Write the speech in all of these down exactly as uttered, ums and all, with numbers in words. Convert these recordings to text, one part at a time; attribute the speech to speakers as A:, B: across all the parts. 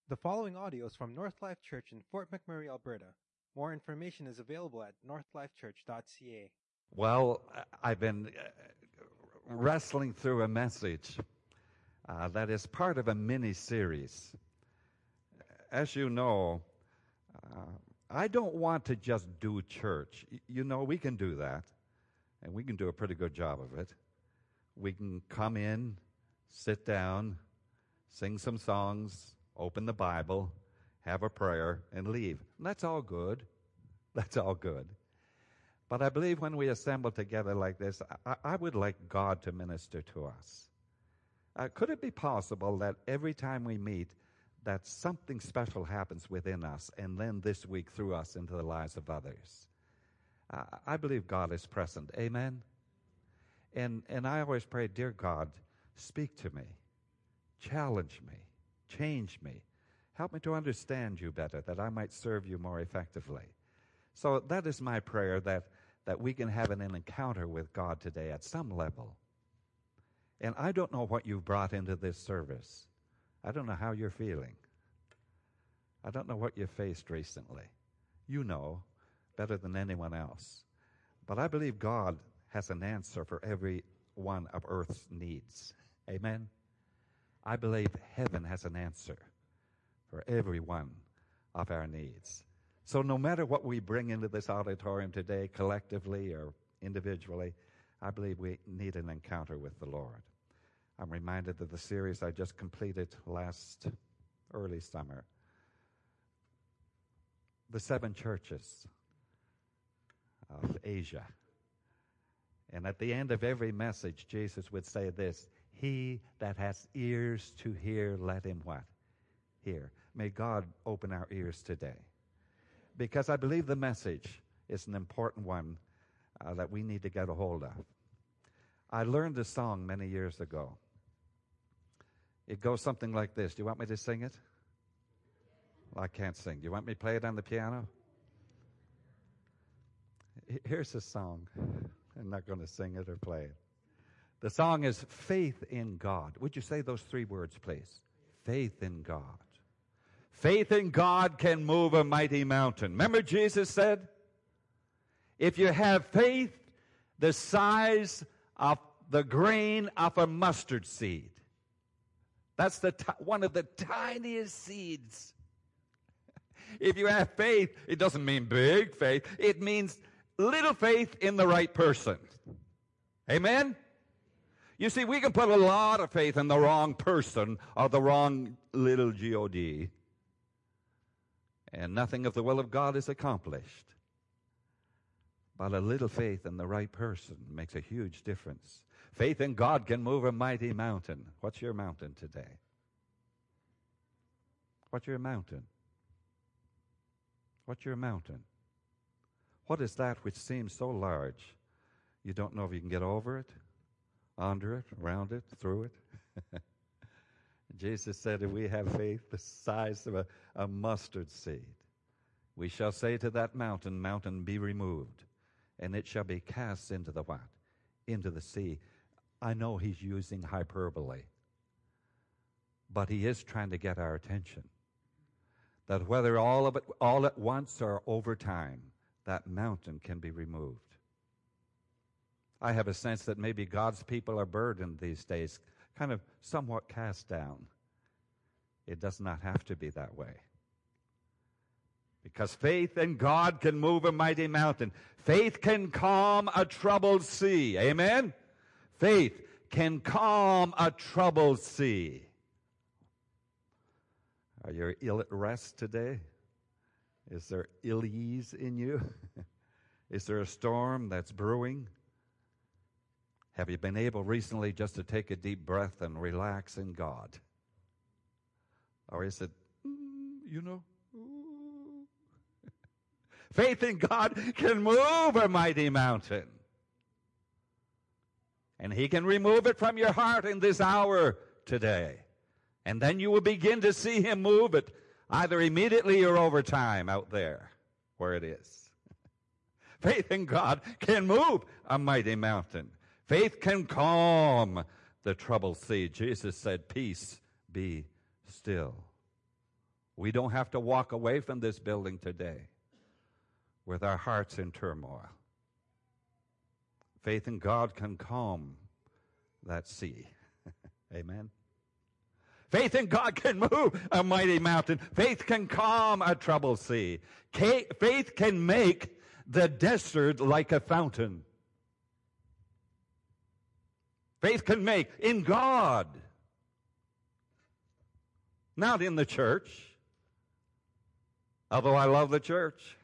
A: The following audio is from North Life Church in Fort McMurray, Alberta. More information is available at north life church dot c a.
B: Well, I've been wrestling through a message uh, that is part of a mini-series. As you know, uh, I don't want to just do church. You know, we can do that, and we can do a pretty good job of it. We can come in, sit down, sing some songs, open the Bible, have a prayer, and leave. And that's all good. That's all good. But I believe when we assemble together like this, I, I would like God to minister to us. Uh, could it be possible that every time we meet, that something special happens within us, and then this week through us into the lives of others? Uh, I believe God is present. Amen? And, and I always pray, dear God, speak to me, challenge me, change me. Help me to understand you better, that I might serve you more effectively. So that is my prayer, that, that we can have an encounter with God today at some level. And I don't know what you've brought into this service. I don't know how you're feeling. I don't know what you've faced recently. You know better than anyone else. But I believe God has an answer for every one of earth's needs. Amen? I believe heaven has an answer for every one of our needs. So no matter what we bring into this auditorium today, collectively or individually, I believe we need an encounter with the Lord. I'm reminded of the series I just completed last early summer. The seven churches of Asia. And at the end of every message, Jesus would say this: he that has ears to hear, let him what? Hear. May God open our ears today. Because I believe the message is an important one uh, that we need to get a hold of. I learned a song many years ago. It goes something like this. Do you want me to sing it? Well, I can't sing. Do you want me to play it on the piano? Here's a song. I'm not going to sing it or play it. The song is Faith in God. Would you say those three words, please? Faith in God. Faith in God can move a mighty mountain. Remember Jesus said, if you have faith the size of the grain of a mustard seed, that's the t- one of the tiniest seeds. If you have faith, it doesn't mean big faith. It means little faith in the right person. Amen? You see, we can put a lot of faith in the wrong person or the wrong little G O D, and nothing of the will of God is accomplished. But a little faith in the right person makes a huge difference. Faith in God can move a mighty mountain. What's your mountain today? What's your mountain? What's your mountain? What is that which seems so large, you don't know if you can get over it, under it, around it, through it? Jesus said, if we have faith the size of a, a mustard seed, we shall say to that mountain, mountain, be removed, and it shall be cast into the what? Into the sea. I know he's using hyperbole, but he is trying to get our attention. That whether all of it, all at once or over time, that mountain can be removed. I have a sense that maybe God's people are burdened these days, kind of somewhat cast down. It does not have to be that way. Because faith in God can move a mighty mountain. Faith can calm a troubled sea. Amen? Faith can calm a troubled sea. Are you ill at rest today? Is there ill ease in you? Is there a storm that's brewing? Have you been able recently just to take a deep breath and relax in God? Or is it, mm, you know, ooh. Faith in God can move a mighty mountain. And he can remove it from your heart in this hour today. And then you will begin to see him move it, either immediately or over time out there where it is. Faith in God can move a mighty mountain. Faith can calm the troubled sea. Jesus said, peace, be still. We don't have to walk away from this building today with our hearts in turmoil. Faith in God can calm that sea. Amen. Faith in God can move a mighty mountain. Faith can calm a troubled sea. Faith can make the desert like a fountain. Faith can make in God, not in the church, although I love the church.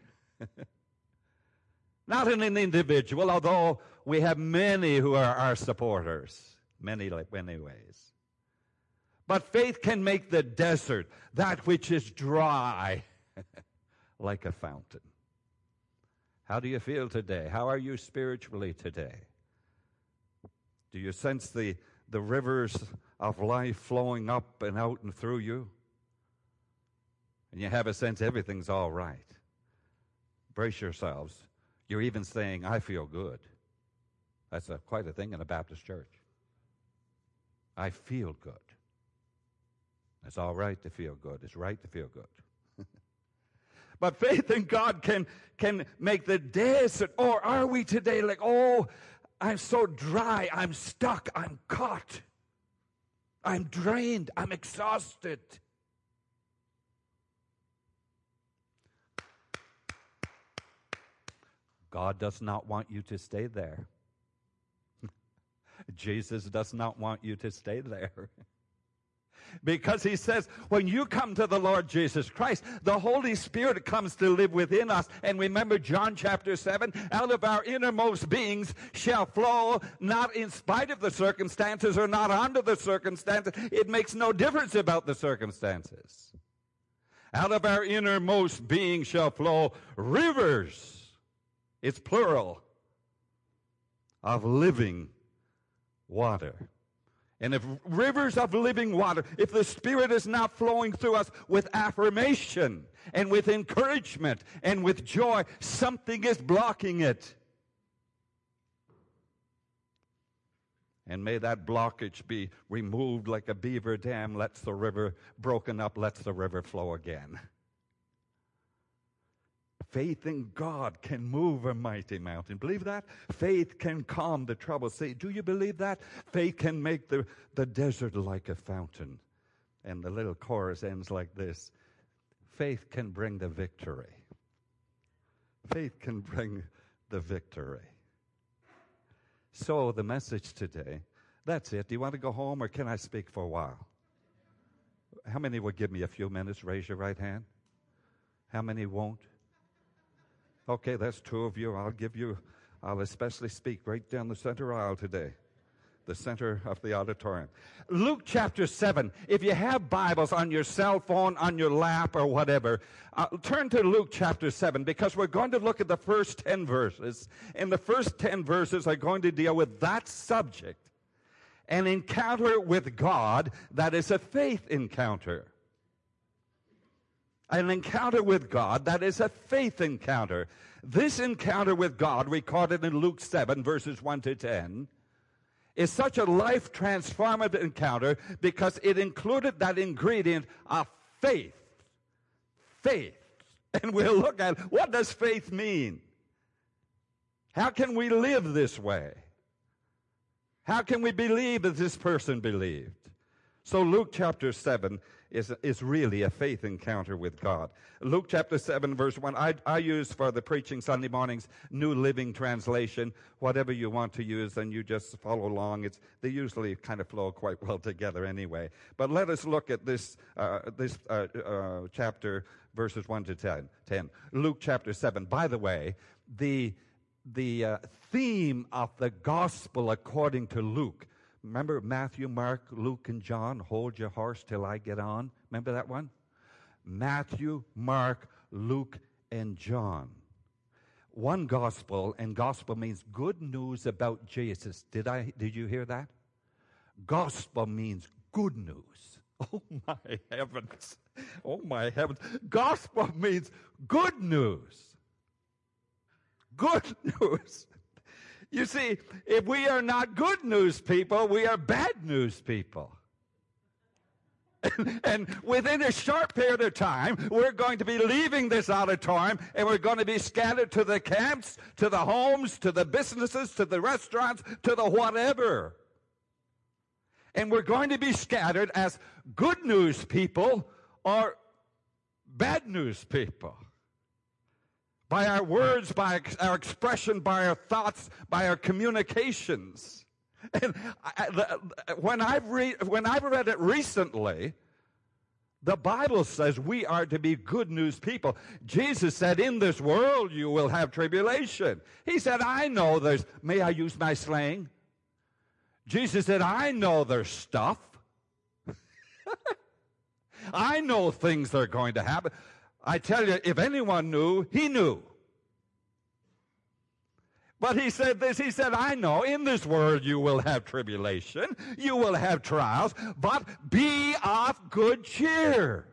B: Not in an individual, although we have many who are our supporters, many, many ways. But faith can make the desert, that which is dry, like a fountain. How do you feel today? How are you spiritually today? Do you sense the, the rivers of life flowing up and out and through you? And you have a sense everything's all right. Brace yourselves. You're even saying, I feel good. That's a, quite a thing in a Baptist church. I feel good. It's all right to feel good. It's right to feel good. But faith in God can, can make the desert. Or are we today like, oh, I'm so dry. I'm stuck. I'm caught. I'm drained. I'm exhausted. God does not want you to stay there. Jesus does not want you to stay there. Because he says, when you come to the Lord Jesus Christ, the Holy Spirit comes to live within us. And remember John chapter seven, out of our innermost beings shall flow, not in spite of the circumstances or not under the circumstances. It makes no difference about the circumstances. Out of our innermost being shall flow rivers. It's plural, of living water. And if rivers of living water, if the Spirit is not flowing through us with affirmation and with encouragement and with joy, something is blocking it. And may that blockage be removed like a beaver dam lets the river, broken up, lets the river flow again. Faith in God can move a mighty mountain. Believe that? Faith can calm the troubled sea. Do you believe that? Faith can make the, the desert like a fountain. And the little chorus ends like this. Faith can bring the victory. Faith can bring the victory. So the message today, that's it. Do you want to go home or can I speak for a while? How many will give me a few minutes? Raise your right hand. How many won't? Okay, that's two of you. I'll give you, I'll especially speak right down the center aisle today, the center of the auditorium. Luke chapter seven. If you have Bibles on your cell phone, on your lap, or whatever, uh, turn to Luke chapter seven, because we're going to look at the first ten verses. And the first ten verses are going to deal with that subject, an encounter with God that is a faith encounter. An encounter with God that is a faith encounter. This encounter with God, recorded in Luke seven, verses one to ten, is such a life-transformative encounter because it included that ingredient of faith. Faith. And we'll look at, what does faith mean? How can we live this way? How can we believe as this person believed? So Luke chapter seven is, is really a faith encounter with God. Luke chapter seven, verse one, I, I use for the preaching Sunday mornings, New Living Translation. Whatever you want to use, and you just follow along. It's, they usually kind of flow quite well together anyway. But let us look at this, uh, this uh, uh, chapter, verses one to ten. Luke chapter seven. By the way, the, the uh, theme of the gospel according to Luke, remember Matthew, Mark, Luke, and John? Hold your horse till I get on. Remember that one? Matthew, Mark, Luke, and John. One gospel, and gospel means good news about Jesus. Did I? Did you hear that? Gospel means good news. Oh my heavens. Oh my heavens. Gospel means good news. Good news. You see, if we are not good news people, we are bad news people. And within a short period of time, we're going to be leaving this auditorium, and we're going to be scattered to the camps, to the homes, to the businesses, to the restaurants, to the whatever. And we're going to be scattered as good news people or bad news people. By our words, by our expression, by our thoughts, by our communications. And I, the, when I've read when I've read it recently, the Bible says we are to be good news people. Jesus said, "In this world you will have tribulation." He said, "I know there's." May I use my slang? Jesus said, "I know there's stuff. I know things that are going to happen." I tell you, if anyone knew, he knew. But he said this, he said, "I know in this world you will have tribulation, you will have trials, but be of good cheer."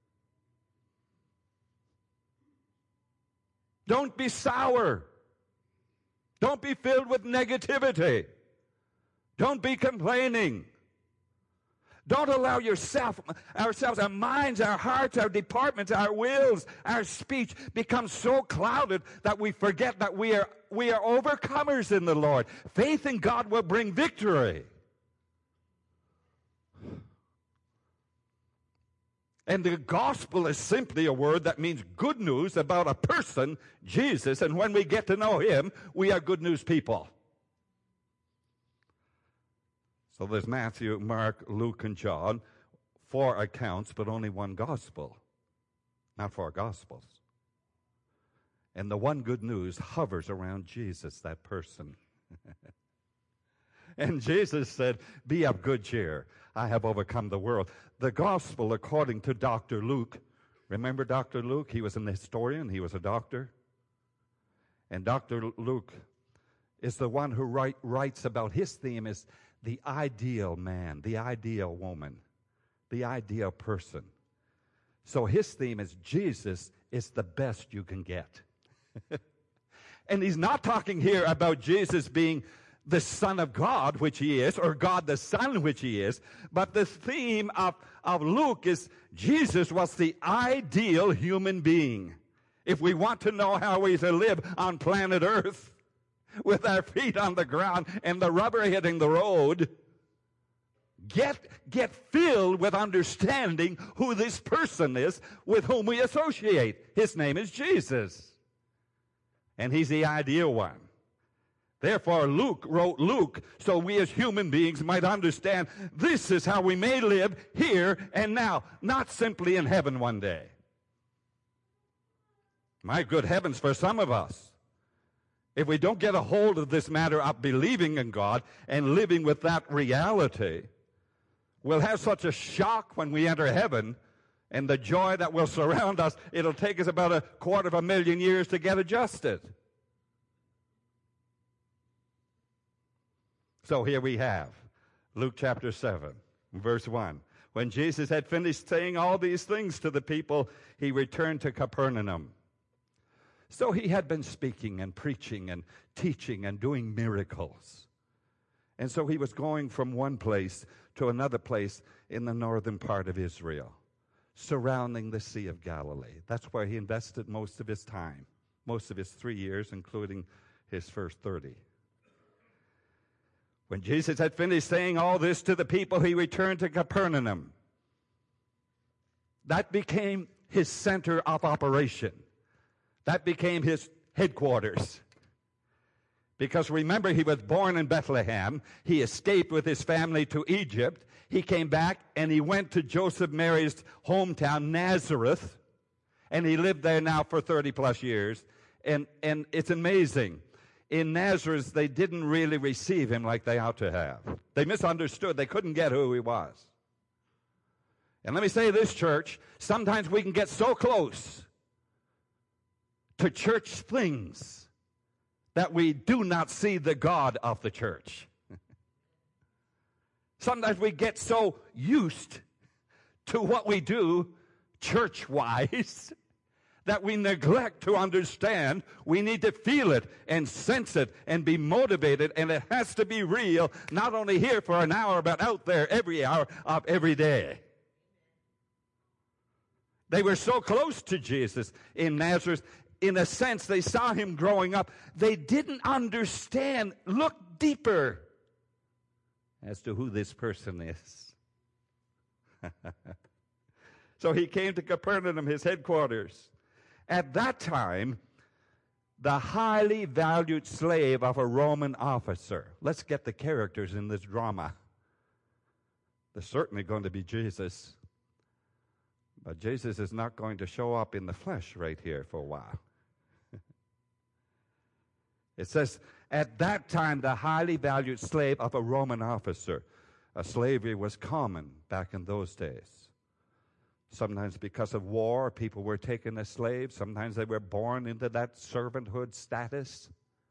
B: Don't be sour. Don't be filled with negativity. Don't be complaining. Don't allow yourself, ourselves, our minds, our hearts, our departments, our wills, our speech become so clouded that we forget that we are we are overcomers in the Lord. Faith in God will bring victory. And the gospel is simply a word that means good news about a person, Jesus, and when we get to know him, we are good news people. So there's Matthew, Mark, Luke, and John, four accounts, but only one gospel, not four gospels. And the one good news hovers around Jesus, that person. And Jesus said, "Be of good cheer. I have overcome the world." The gospel, according to Doctor Luke, remember Doctor Luke? He was an historian. He was a doctor. And Doctor Luke is the one who write, writes about his theme is the ideal man, the ideal woman, the ideal person. So his theme is Jesus is the best you can get. And he's not talking here about Jesus being the Son of God, which he is, or God the Son, which he is, but the theme of, of Luke is Jesus was the ideal human being. If we want to know how we to live on planet Earth, with our feet on the ground and the rubber hitting the road, get, get filled with understanding who this person is with whom we associate. His name is Jesus. And he's the ideal one. Therefore, Luke wrote Luke so we as human beings might understand this is how we may live here and now, not simply in heaven one day. My good heavens, for some of us, if we don't get a hold of this matter of believing in God and living with that reality, we'll have such a shock when we enter heaven, and the joy that will surround us, it'll take us about a quarter of a million years to get adjusted. So here we have Luke chapter seven, verse one. When Jesus had finished saying all these things to the people, he returned to Capernaum. So he had been speaking and preaching and teaching and doing miracles. And so he was going from one place to another place in the northern part of Israel, surrounding the Sea of Galilee. That's where he invested most of his time, most of his three years, including his first thirty. When Jesus had finished saying all this to the people, he returned to Capernaum. That became his center of operation. That became his headquarters. Because remember, he was born in Bethlehem. He escaped with his family to Egypt. He came back and he went to Joseph Mary's hometown, Nazareth. And he lived there now for thirty plus years. And, and it's amazing. In Nazareth, they didn't really receive him like they ought to have. They misunderstood. They couldn't get who he was. And let me say this, church, sometimes we can get so close to church things that we do not see the God of the church. Sometimes we get so used to what we do church-wise that we neglect to understand. We need to feel it and sense it and be motivated, and it has to be real, not only here for an hour, but out there every hour of every day. They were so close to Jesus in Nazareth. In a sense, they saw him growing up. They didn't understand, look deeper as to who this person is. So he came to Capernaum, his headquarters. At that time, the highly valued slave of a Roman officer. Let's get the characters in this drama. There's certainly going to be Jesus. But Jesus is not going to show up in the flesh right here for a while. It says, at that time, the highly valued slave of a Roman officer. Uh, slavery was common back in those days. Sometimes because of war, people were taken as slaves. Sometimes they were born into that servanthood status.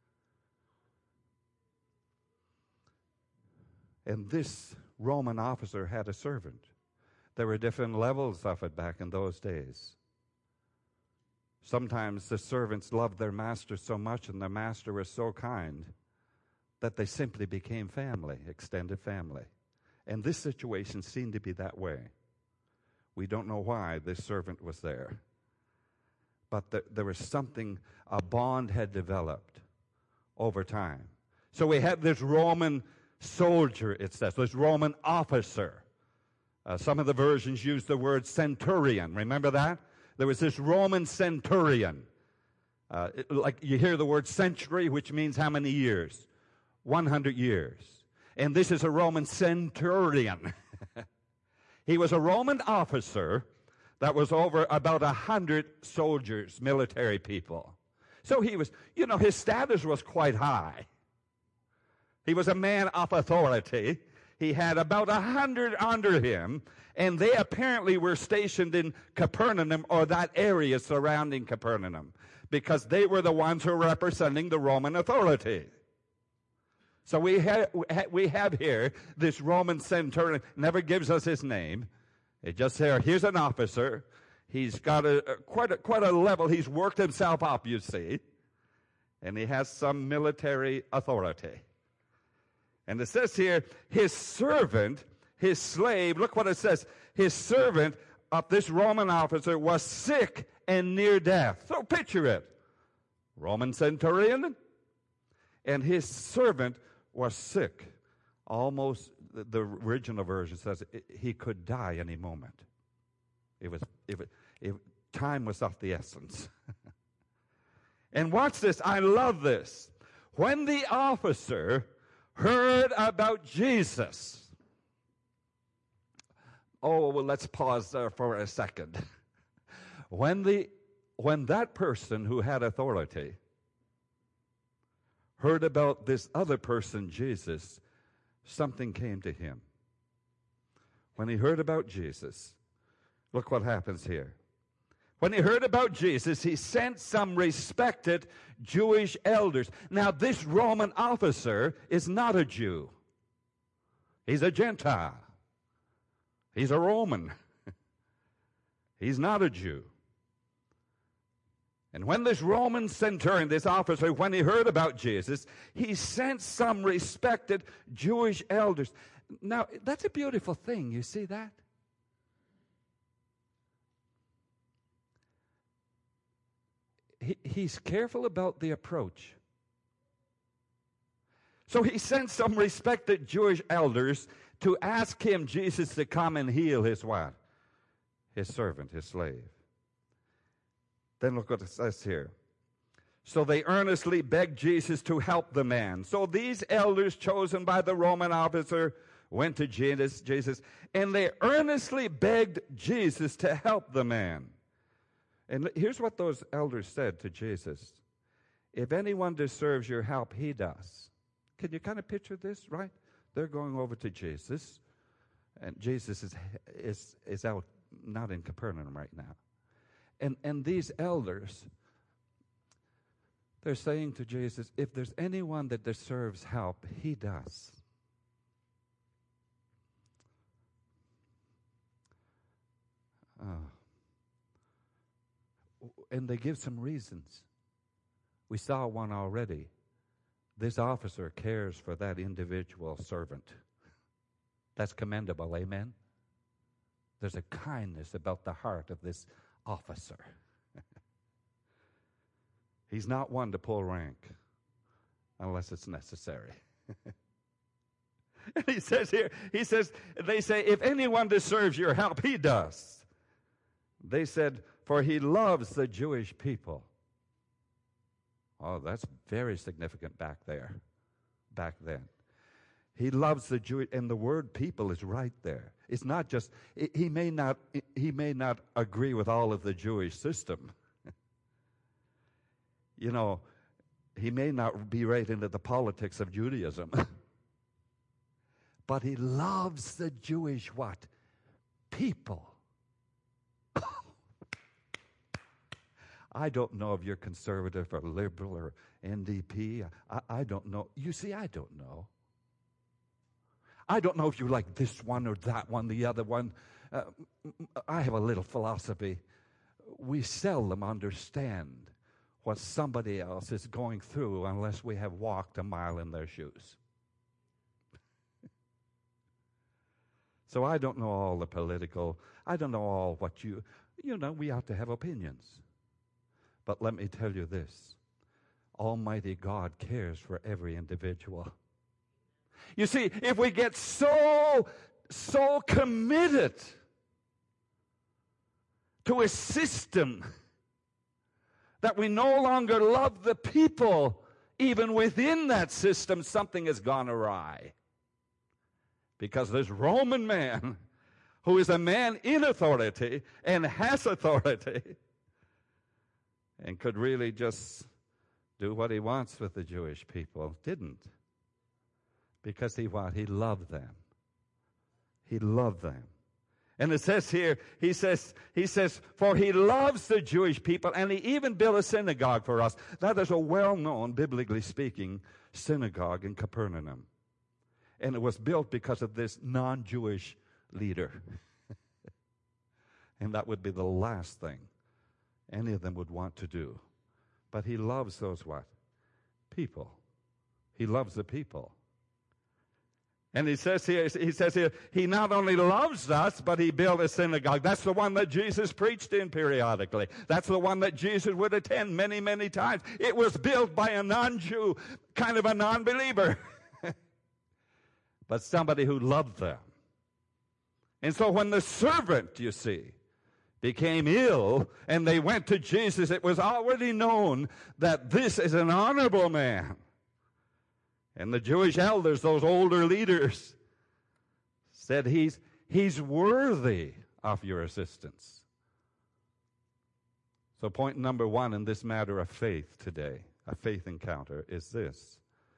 B: And this Roman officer had a servant. There were different levels of it back in those days. Sometimes the servants loved their master so much and their master was so kind that they simply became family, extended family. And this situation seemed to be that way. We don't know why this servant was there. But there, there was something, a bond had developed over time. So we have this Roman soldier, it says, this Roman officer. Uh, some of the versions use the word centurion. Remember that? There was this Roman centurion. Uh, it, like you hear the word century, which means how many years? one hundred years. And this is a Roman centurion. He was a Roman officer that was over about a hundred soldiers, military people. So he was, you know, his status was quite high. He was a man of authority. He had about a hundred under him, and they apparently were stationed in Capernaum or that area surrounding Capernaum because they were the ones who were representing the Roman authority. So we have, we have here this Roman centurion, never gives us his name. It just says, here's an officer. He's got a, a, quite, a, quite a level. He's worked himself up, you see. And he has some military authority. And it says here, his servant, his slave, look what it says. His servant of this Roman officer was sick and near death. So picture it. Roman centurion, and his servant was sick. Almost, the, the original version says it, he could die any moment. It was, it, it, time was of the essence. And watch this, I love this. When the officer heard about Jesus. Oh, well, let's pause there for a second. When the, when that person who had authority heard about this other person, Jesus, something came to him. When he heard about Jesus, look what happens here. When he heard about Jesus, he sent some respected Jewish elders. Now, this Roman officer is not a Jew. He's a Gentile. He's a Roman. He's not a Jew. And when this Roman centurion, this officer, when he heard about Jesus, he sent some respected Jewish elders. Now, that's a beautiful thing. You see that? He, he's careful about the approach. So he sent some respected Jewish elders to ask him, Jesus, to come and heal his what? His servant, his slave. Then look what it says here. So they earnestly begged Jesus to help the man. So these elders chosen by the Roman officer went to Jesus, Jesus, and they earnestly begged Jesus to help the man. And here's what those elders said to Jesus. If anyone deserves your help, he does. Can you kind of picture this, right? They're going over to Jesus, and Jesus is is is out, not in Capernaum right now. And and these elders, they're saying to Jesus, if there's anyone that deserves help, he does. Uh, and they give some reasons. We saw one already. This officer cares for that individual servant. That's commendable, amen? There's a kindness about the heart of this officer. He's not one to pull rank unless it's necessary. And he says here, he says, they say, if anyone deserves your help, he does. They said, for he loves the Jewish people. Oh, that's very significant back there, back then. He loves the Jewish, and the word people is right there. It's not just, he may not, he may not agree with all of the Jewish system. You know, he may not be right into the politics of Judaism. But he loves the Jewish what? People. I don't know if you're conservative or liberal or N D P. I, I don't know. You see, I don't know. I don't know if you like this one or that one, the other one. Uh, I have a little philosophy. We seldom understand what somebody else is going through unless we have walked a mile in their shoes. So I don't know all the political, I don't know all what you, you know, we have to have opinions. But let me tell you this, Almighty God cares for every individual. You see, if we get so, so committed to a system that we no longer love the people, even within that system, something has gone awry. Because this Roman man, who is a man in authority and has authority, and could really just do what he wants with the Jewish people, didn't. Because he what? He loved them. He loved them. And it says here, he says, he says, for he loves the Jewish people, and he even built a synagogue for us. That is a well-known, biblically speaking, synagogue in Capernaum. And it was built because of this non-Jewish leader. And that would be the last thing any of them would want to do. But he loves those what? People. He loves the people. And he says here, he says here, he not only loves us, but he built a synagogue. That's the one that Jesus preached in periodically. That's the one that Jesus would attend many, many times. It was built by a non-Jew, kind of a non-believer. But somebody who loved them. And so when the servant, you see, became ill and they went to Jesus, it was already known that this is an honorable man. And the Jewish elders, those older leaders, said he's, he's worthy of your assistance. So point number one in this matter of faith today, a faith encounter, is this.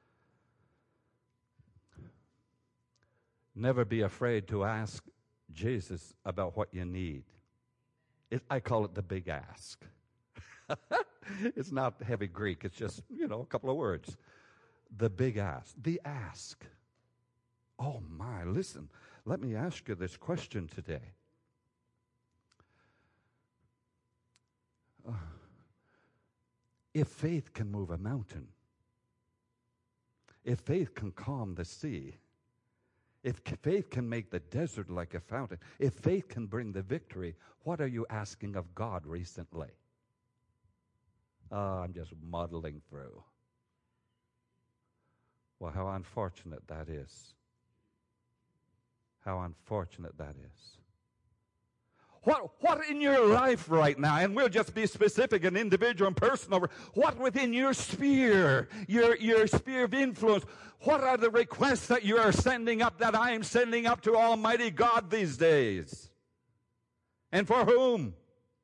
B: Never be afraid to ask Jesus about what you need. It, I call it the big ask. It's not heavy Greek. It's just, you know, a couple of words. The big ask. The ask. Oh, my. Listen, let me ask you this question today. Uh, if faith can move a mountain, if faith can calm the sea, if faith can make the desert like a fountain, if faith can bring the victory, what are you asking of God recently? Oh, I'm just muddling through. Well, how unfortunate that is. How unfortunate that is. What, what in your life right now, and we'll just be specific and individual and personal, what within your sphere, your, your sphere of influence, what are the requests that you are sending up, that I am sending up to Almighty God these days? And for whom?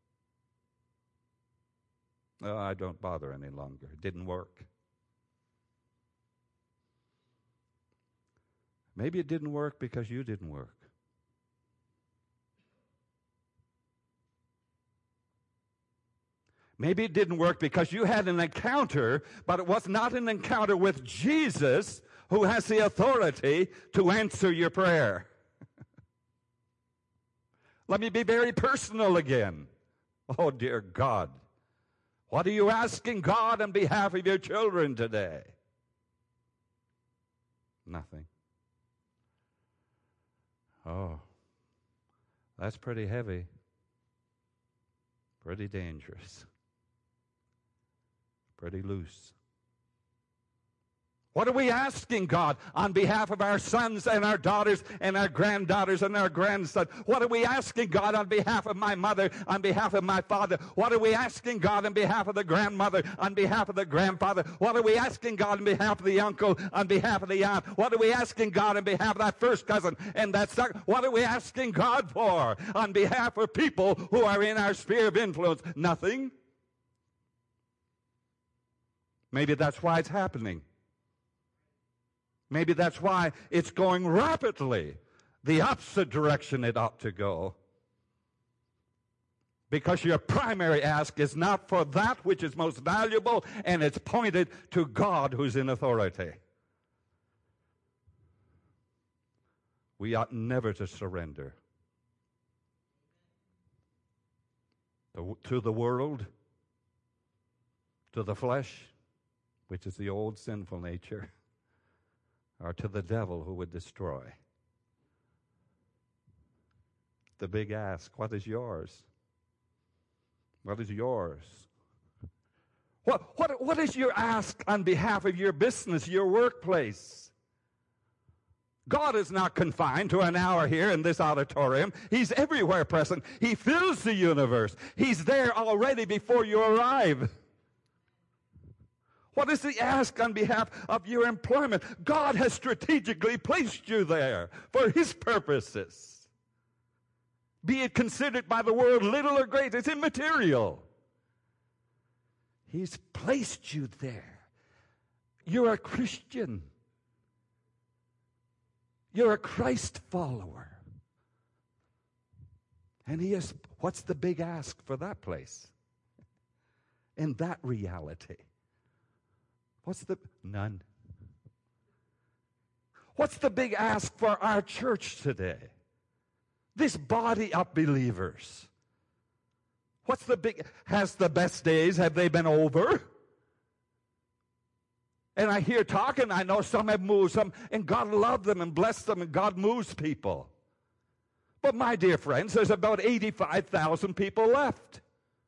B: Oh, I don't bother any longer. It didn't work. Maybe it didn't work because you didn't work. Maybe it didn't work because you had an encounter, but it was not an encounter with Jesus, who has the authority to answer your prayer. Let me be very personal again. Oh, dear God, what are you asking God on behalf of your children today? Nothing. Oh, that's pretty heavy. Pretty dangerous. Pretty loose. What are we asking God on behalf of our sons and our daughters and our granddaughters and our grandsons? What are we asking God on behalf of my mother, on behalf of my father? What are we asking God on behalf of the grandmother, on behalf of the grandfather? What are we asking God on behalf of the uncle, on behalf of the aunt? What are we asking God on behalf of that first cousin and that second? What are we asking God for on behalf of people who are in our sphere of influence? Nothing. Maybe that's why it's happening. Maybe that's why it's going rapidly the opposite direction it ought to go. Because your primary ask is not for that which is most valuable, and it's pointed to God who's in authority. We ought never to surrender to, to the world, to the flesh, which is the old sinful nature, or to the devil who would destroy. The big ask, what is yours? What is yours? What, what, what is your ask on behalf of your business, your workplace? God is not confined to an hour here in this auditorium. He's everywhere present. He fills the universe. He's there already before you arrive. What is the ask on behalf of your employment? God has strategically placed you there for His purposes. Be it considered by the world little or great, it's immaterial. He's placed you there. You're a Christian. You're a Christ follower. And He has, what's the big ask for that place? In that reality? What's the, none. What's the big ask for our church today? This body of believers. What's the big, has the best days, have they been over? And I hear talking, I know some have moved, some, and God loved them and blessed them, and God moves people. But my dear friends, there's about eighty-five thousand people left.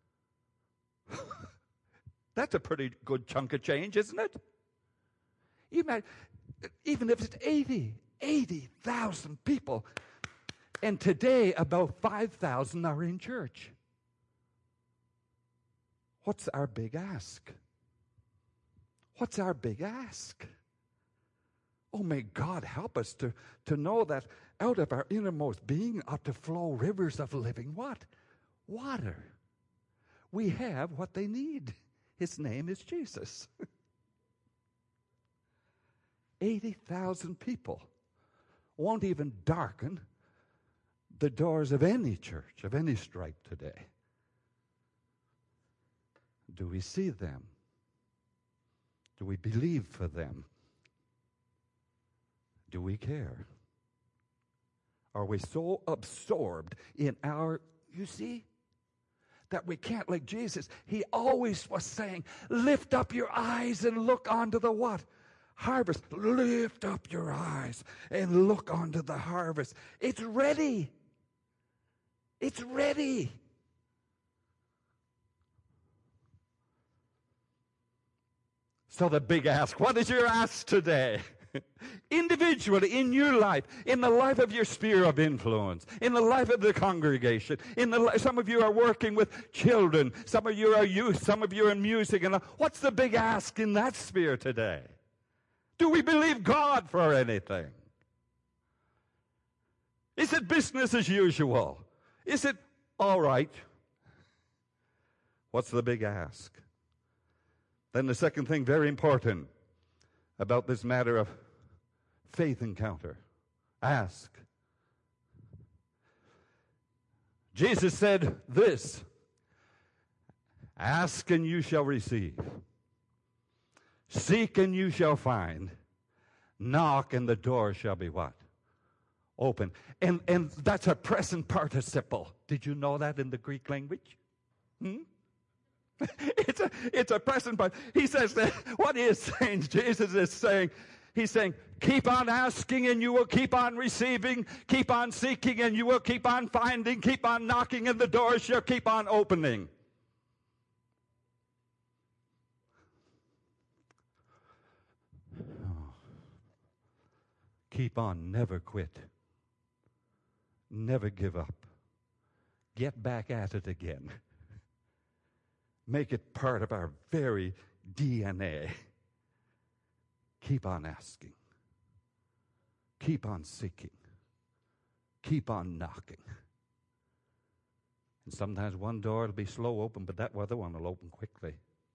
B: That's a pretty good chunk of change, isn't it? Even, even if it's eighty, eighty thousand people. And today, about five thousand are in church. What's our big ask? What's our big ask? Oh, may God help us to, to know that out of our innermost being ought to flow rivers of living what? Water. We have what they need. His name is Jesus. eighty thousand people won't even darken the doors of any church, of any stripe today. Do we see them? Do we believe for them? Do we care? Are we so absorbed in our, you see, that we can't, like Jesus, He always was saying, lift up your eyes and look onto the what? Harvest. Lift up your eyes and look onto the harvest. It's ready. It's ready. So the big ask, what is your ask today? Individually, in your life, in the life of your sphere of influence, in the life of the congregation, in the li- some of you are working with children, some of you are youth, some of you are in music. And what's the big ask in that sphere today? Do we believe God for anything? Is it business as usual? Is it all right? What's the big ask? Then the second thing, very important, about this matter of faith encounter. Ask. Jesus said this, ask and you shall receive. Seek and you shall find. Knock and the door shall be what? Open. And, and that's a present participle. Did you know that in the Greek language? Hmm? It's a, it's a present part. He says that what he is saying, Jesus is saying, he's saying, keep on asking and you will keep on receiving. Keep on seeking and you will keep on finding. Keep on knocking and the door shall keep on opening. keep on, never quit. Never give up. Get back at it again. Make it part of our very D N A. Keep on asking. Keep on seeking. Keep on knocking. And sometimes one door will be slow open, but that other one will open quickly.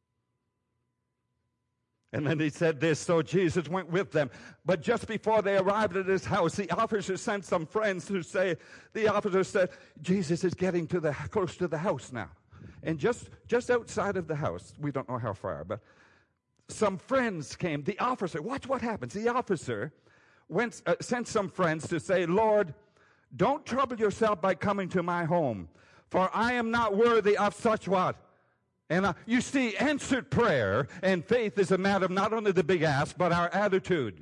B: And then he said this, so Jesus went with them. But just before they arrived at his house, the officer sent some friends to say, the officer said, Jesus is getting to the close to the house now. And just, just outside of the house, we don't know how far, but some friends came. The officer, watch what happens. The officer went, uh, sent some friends to say, Lord, don't trouble yourself by coming to my home, for I am not worthy of such what? And uh, you see, answered prayer and faith is a matter of not only the big ask, but our attitude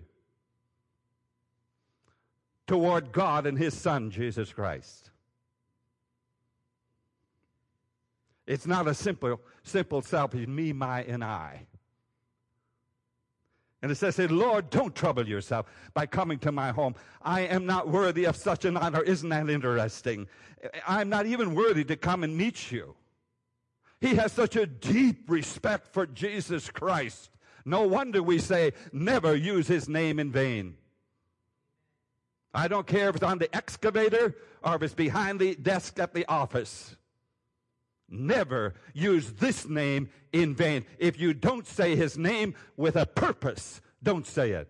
B: toward God and his Son, Jesus Christ. It's not a simple, simple selfish me, my, and I. And it says, Lord, don't trouble yourself by coming to my home. I am not worthy of such an honor. Isn't that interesting? I'm not even worthy to come and meet you. He has such a deep respect for Jesus Christ. No wonder we say, never use his name in vain. I don't care if it's on the excavator or if it's behind the desk at the office. Never use this name in vain. If you don't say his name with a purpose, don't say it.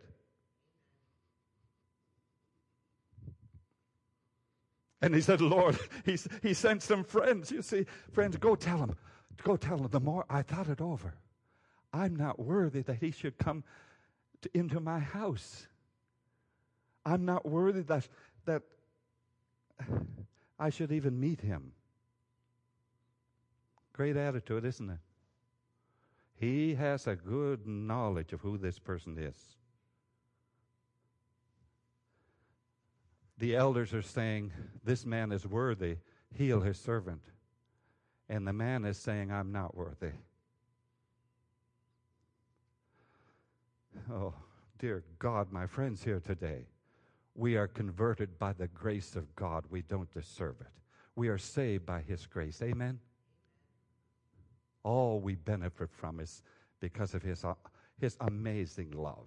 B: And he said, Lord, he, he sent some friends. You see, friends, go tell him. Go tell him. The more I thought it over, I'm not worthy that he should come to, into my house. I'm not worthy that, that I should even meet him. Great attitude, isn't it? He has a good knowledge of who this person is. The elders are saying, this man is worthy, heal his servant. And the man is saying, I'm not worthy. Oh, dear God, my friends here today, we are converted by the grace of God. We don't deserve it. We are saved by his grace. Amen? All we benefit from is because of his, uh, his amazing love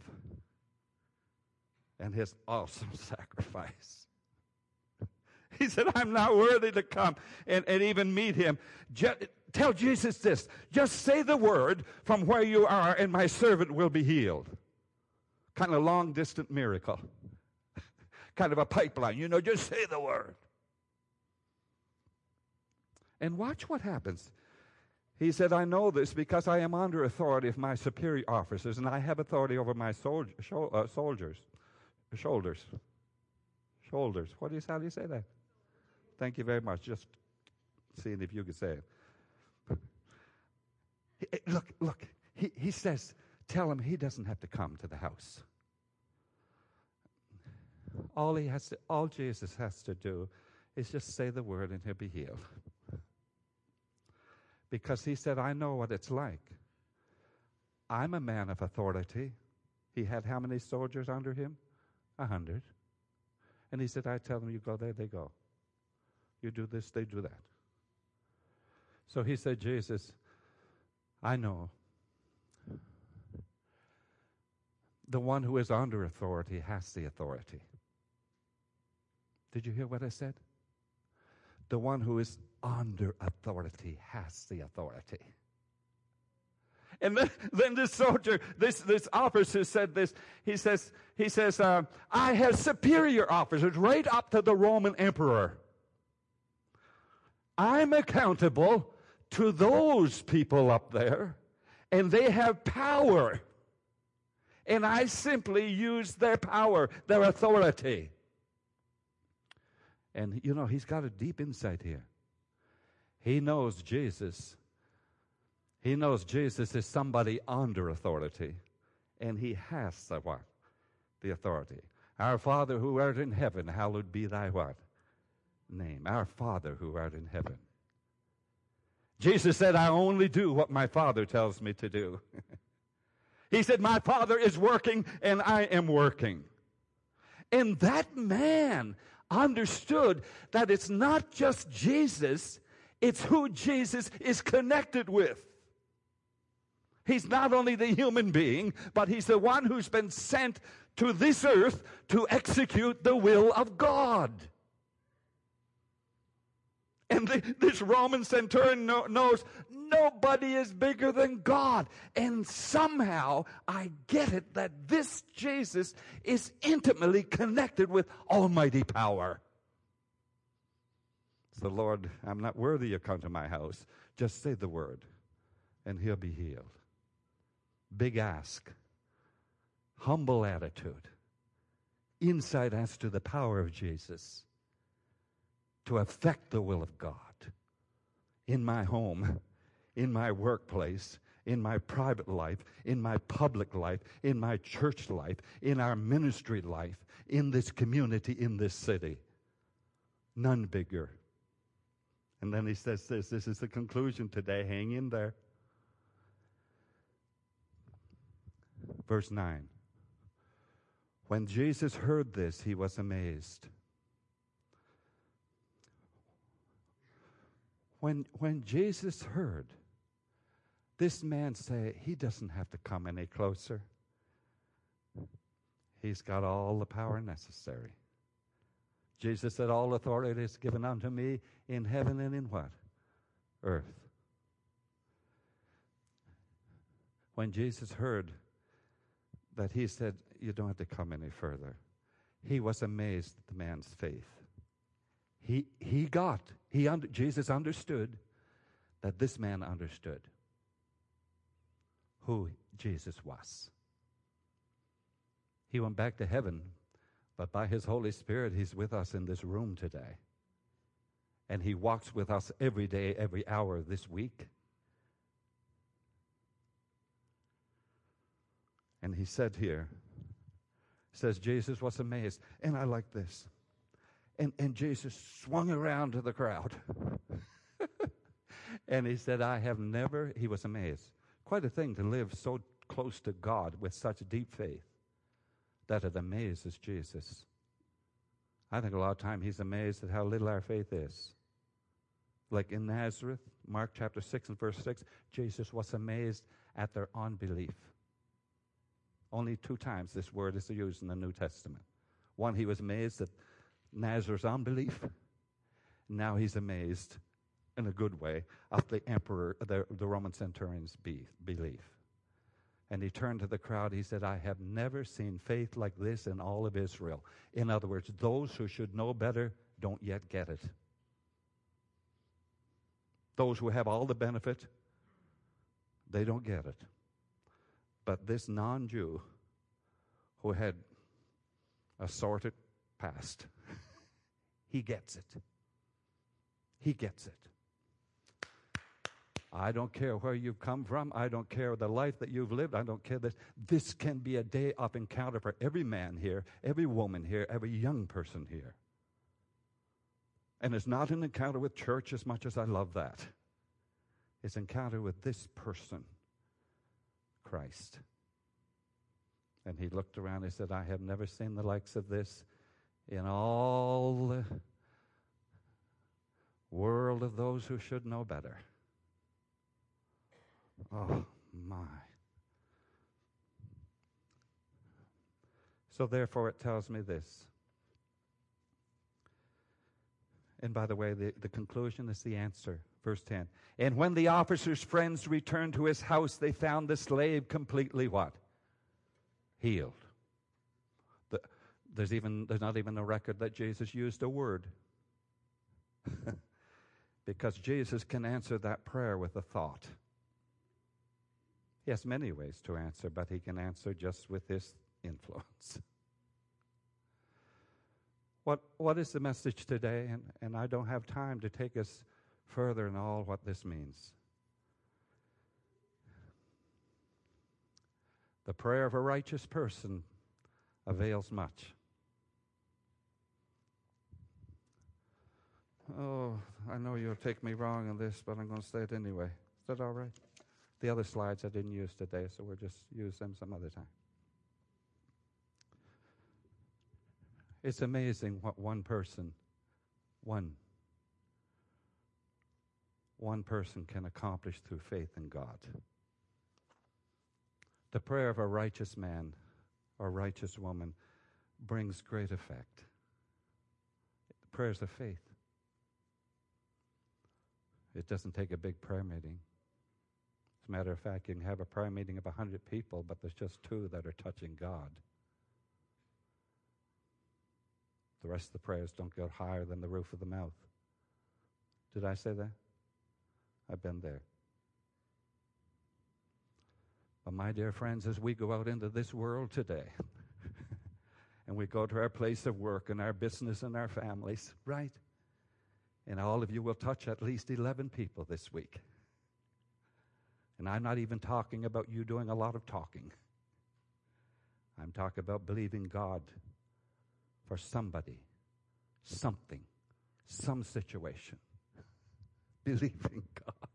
B: and his awesome sacrifice. He said, I'm not worthy to come and, and even meet him. Just, tell Jesus this. Just say the word from where you are and my servant will be healed. Kind of long-distance miracle. Kind of a pipeline. You know, just say the word. And watch what happens. He said, I know this because I am under authority of my superior officers, and I have authority over my soldier, sho- uh, soldiers. Shoulders. Shoulders. What do you, how do you say that? Thank you very much. Just seeing if you could say it. He, look, look. He, he says, tell him he doesn't have to come to the house. All he has to, all Jesus has to do is just say the word and he'll be healed. Because he said, I know what it's like. I'm a man of authority. He had how many soldiers under him? A hundred. And he said, I tell them, you go there, they go. You do this, they do that. So he said, Jesus, I know. The one who is under authority has the authority. Did you hear what I said? The one who is under authority has the authority. And then, then this soldier, this, this officer said this. He says, he says, uh, I have superior officers right up to the Roman emperor. I'm accountable to those people up there, and they have power. And I simply use their power, their authority. And, you know, he's got a deep insight here. He knows Jesus. He knows Jesus is somebody under authority. And he has the what? The authority. Our Father who art in heaven, hallowed be thy what? Name. Our Father who art in heaven. Jesus said, I only do what my Father tells me to do. He said, my Father is working and I am working. And that man understood that it's not just Jesus, it's who Jesus is connected with. He's not only the human being, but he's the one who's been sent to this earth to execute the will of God. And the, this Roman centurion know, knows nobody is bigger than God. And somehow I get it that this Jesus is intimately connected with almighty power. So, Lord, I'm not worthy you come to my house. Just say the word, and he'll be healed. Big ask. Humble attitude. Insight as to the power of Jesus to affect the will of God in my home, in my workplace, in my private life, in my public life, in my church life, in our ministry life, in this community, in this city. None bigger. And then he says this, this is the conclusion today, hang in there. Verse nine. When Jesus heard this, he was amazed. When, when Jesus heard this man say, he doesn't have to come any closer. He's got all the power necessary. Jesus said, all authority is given unto me in heaven and in what? Earth. When Jesus heard that he said, you don't have to come any further, he was amazed at the man's faith. He he got, he under, Jesus understood that this man understood who Jesus was. He went back to heaven, but by his Holy Spirit, he's with us in this room today. And he walks with us every day, every hour this week. And he said here, says Jesus was amazed. And I like this. And, and Jesus swung around to the crowd. And he said, I have never, he was amazed. Quite a thing to live so close to God with such deep faith that it amazes Jesus. I think a lot of time he's amazed at how little our faith is. Like in Nazareth, Mark chapter six and verse six, Jesus was amazed at their unbelief. Only two times this word is used in the New Testament. One, he was amazed at Nazareth's unbelief. Now he's amazed, in a good way, of the emperor, the, the Roman centurion's be, belief. And he turned to the crowd. He said, I have never seen faith like this in all of Israel. In other words, those who should know better don't yet get it. Those who have all the benefit, they don't get it. But this non-Jew who had a sorted past, he gets it. He gets it. I don't care where you've come from. I don't care the life that you've lived. I don't care this. This can be a day of encounter for every man here, every woman here, every young person here. And it's not an encounter with church as much as I love that. It's an encounter with this person, Christ. And he looked around and said, I have never seen the likes of this in all the world of those who should know better. Oh, my. So therefore it tells me this. And by the way, the, the conclusion is the answer. Verse ten. And when the officer's friends returned to his house, they found the slave completely what? Healed. The, there's even there's not even a record that Jesus used a word. Because Jesus can answer that prayer with a thought. He has many ways to answer, but he can answer just with his influence. What what is the message today? And, and I don't have time to take us further in all what this means. The prayer of a righteous person avails much. Oh, I know you'll take me wrong on this, but I'm going to say it anyway. Is that all right? The other slides I didn't use today, so we'll just use them some other time. It's amazing what one person, one, one person can accomplish through faith in God. The prayer of a righteous man or righteous woman brings great effect. The prayers of faith. It doesn't take a big prayer meeting. As a matter of fact, you can have a prayer meeting of one hundred people, but there's just two that are touching God. The rest of the prayers don't go higher than the roof of the mouth. Did I say that? I've been there. But my dear friends, as we go out into this world today, and we go to our place of work and our business and our families, right? And all of you will touch at least eleven people this week. And I'm not even talking about you doing a lot of talking. I'm talking about believing God for somebody, something, some situation. Believing God.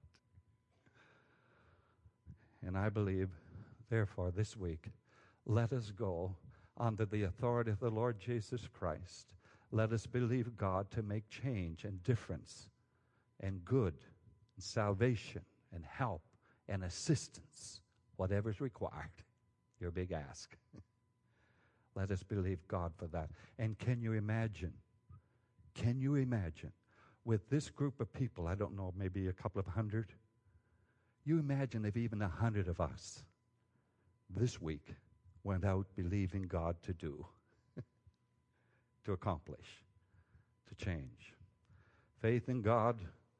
B: And I believe, therefore, this week, let us go under the authority of the Lord Jesus Christ. Let us believe God to make change and difference and good and salvation and help and assistance, whatever's required. Your big ask. Let us believe God for that. And can you imagine, can you imagine, with this group of people, I don't know, maybe a couple of hundred, you imagine if even a hundred of us this week went out believing God to do, to accomplish, to change. Faith in God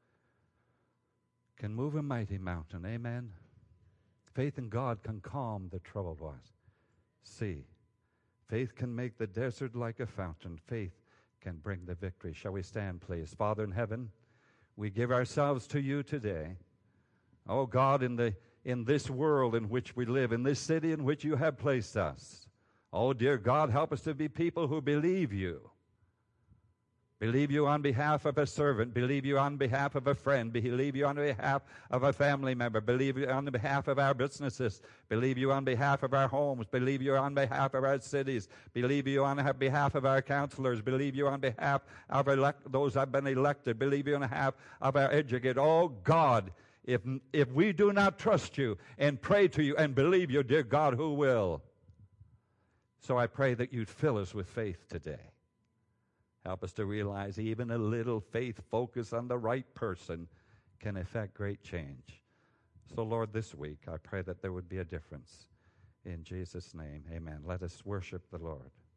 B: can move a mighty mountain, amen? Faith in God can calm the troubled sea. Faith can make the desert like a fountain. Faith can bring the victory. Shall we stand, please? Father in heaven, we give ourselves to you today. Oh God, in the in this world in which we live, in this city in which you have placed us. Oh dear God, help us to be people who believe you. Believe you on behalf of a servant. Believe you on behalf of a friend. Believe you on behalf of a family member. Believe you on behalf of our businesses. Believe you on behalf of our homes. Believe you on behalf of our cities. Believe you on behalf of our counselors. Believe you on behalf of elect- those who have been elected. Believe you on behalf of our educated. Oh God, if, if we do not trust you and pray to you and believe you, dear God, who will? So I pray that you'd fill us with faith today. Help us to realize even a little faith focus on the right person can effect great change. So, Lord, this week, I pray that there would be a difference. In Jesus' name, amen. Let us worship the Lord.